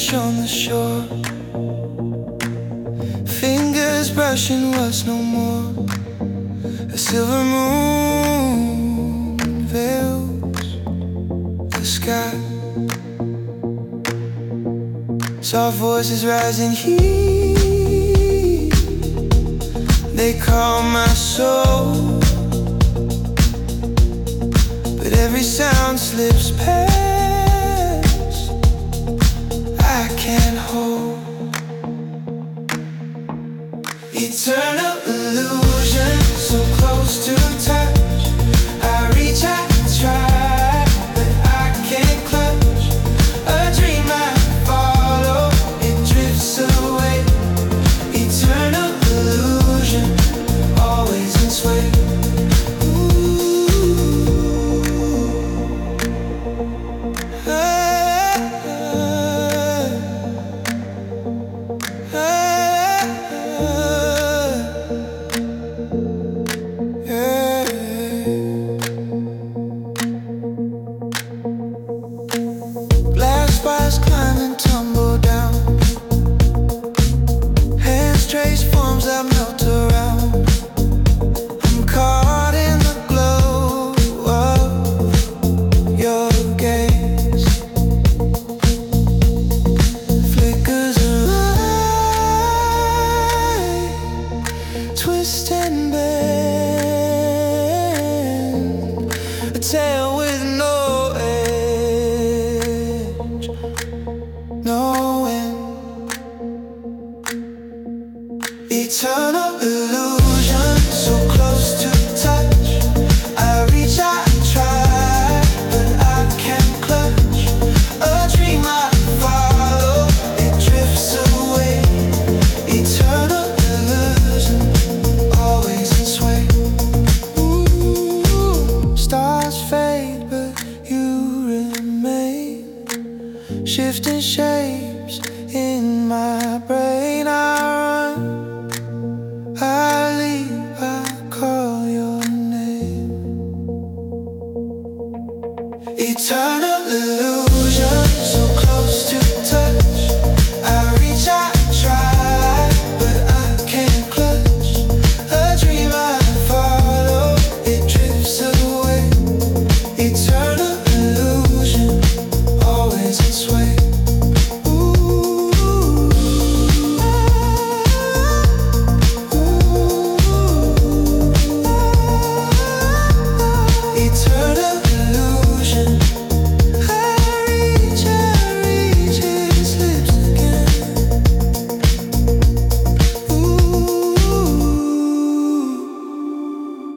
wash on the shore, fingers brushing what's no more. A silver moon veils the sky. Soft voices rising heat, they call my soul, but every sound slips past, I can't hold. Eternal illusion, so close to touch. I reach out and try, but I can't clutch. A dream I follow, it drifts away. Eternal illusion, always in sway. Glass spires climb and tumble down, hands trace forms that melt around. I'm caught in the glow of your gaze. Flickers of light, twist and bend, a tale with no edge, no end. Eternal illusion.